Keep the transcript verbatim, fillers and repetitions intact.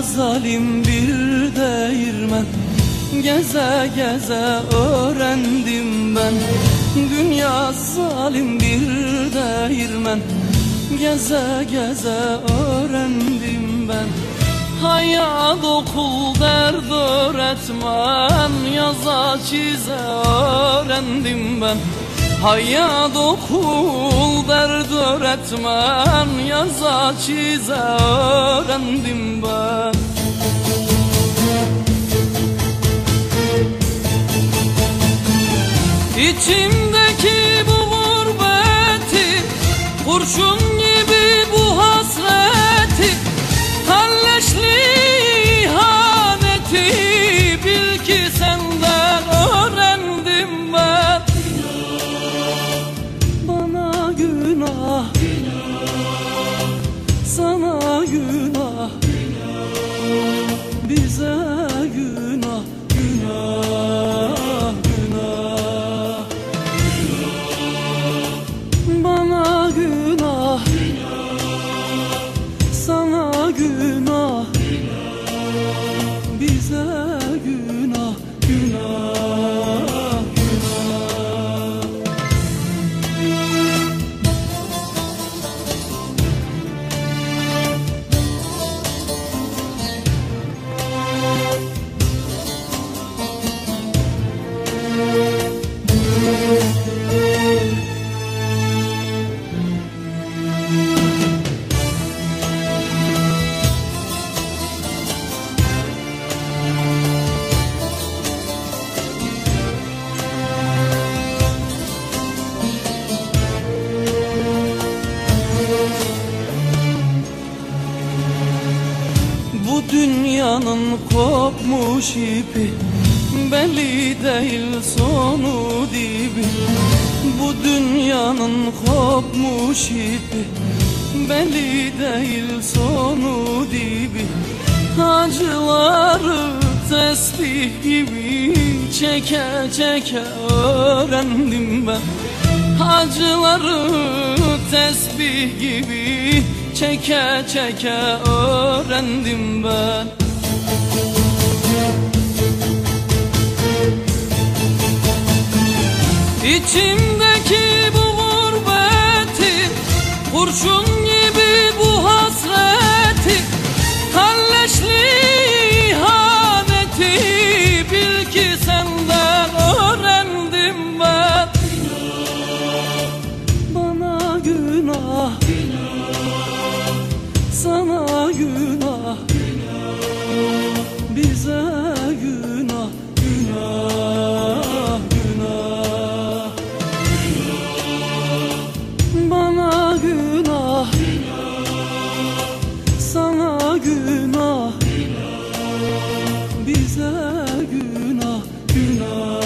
zalim bir değirmen, geze geze öğrendim ben. Dünya zalim bir değirmen, geze geze öğrendim ben. Hayat okul dert öğretmen, yaza çize öğrendim ben. Hayat okul dert öğretmen, yaza çize öğrendim ben. İçimdeki bu gurbeti, kurşun gibi bu hasreti, kalleşli ihaneti bil ki senden öğrendim ben. Bana günah, sana günah, bize günah, günah, günah. Bana günah, sana günah, bize günah, günah, günah. Bu dünyanın kopmuş ipi, belli değil sonu dibi. Bu dünyanın kopmuş ipi, belli değil sonu dibi. Acıları tesbih gibi çeke çeke öğrendim ben. Acıları tesbih gibi çeke çeke öğrendim ben. İçimdeki bu gurbeti, kurşun gibi bu hasreti, kalleşli ihaneti bil ki senden öğrendim ben. Bana günah, sana günah, bize günah, günah, günah. Bana günah, sana günah, bize günah, günah.